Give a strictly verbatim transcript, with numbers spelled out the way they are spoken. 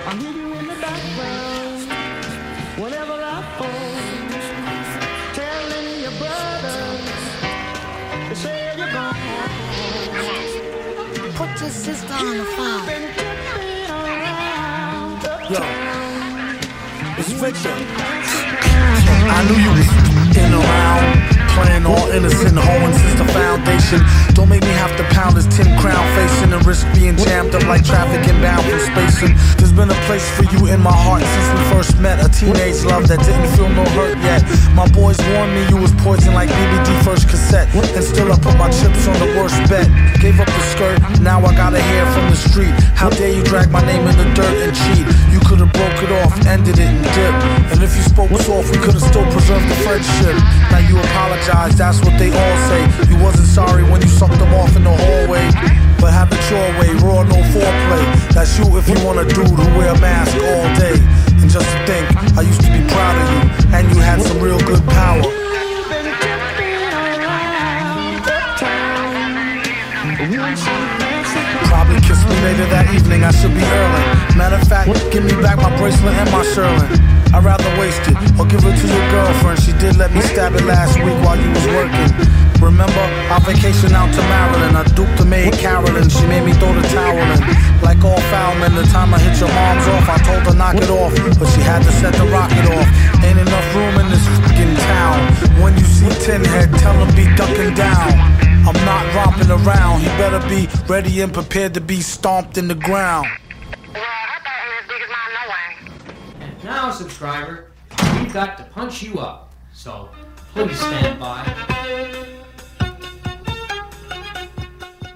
I hear you in the background whenever I phone, telling your brother to say you're gone. Put your sister on the phone. Yo, it's Victor. I knew you was in around, playing all innocent, hoeing since the foundation. Don't make me have to pound this tin crown facing and risk being jammed up like traffic inbound from spacing. There's been a place for you in my heart since we first met. A teenage love that didn't feel no hurt yet. My boys warned me you was poison like B B D first cassette. And still I put my chips on the worst bet. Gave up the skirt, now I gotta hear from the street. How dare you drag my name in the dirt and cheat? You could've broke it off, ended it and dipped. And if you spoke soft, we could've still preserved the friendship. Now you apologize, that's what they all say. You wasn't sorry when you sucked them off in the hallway, but have it your way, raw, no foreplay. That's you if you want a dude who wear a mask all day. And just to think, I used to be proud of you, and you had some real good power. Probably kiss me later that evening, I should be early. Matter of fact, give me back my bracelet and my Sherlin. I'd rather waste it, or give it to your girlfriend. She did let me stab it last week while you was working. Remember, our vacation out to Maryland, I duped the maid Carolyn. She made me throw the towel in. Like all foul men, the time I hit your mom's off, I told her knock it off, but she had to set the rocket off. Ain't enough room in this fucking town. When you see Tin Head, tell him be ducking down. I'm not romping around, he better be ready and prepared to be stomped in the ground. And now, subscriber, we've got to punch you up, so please stand by.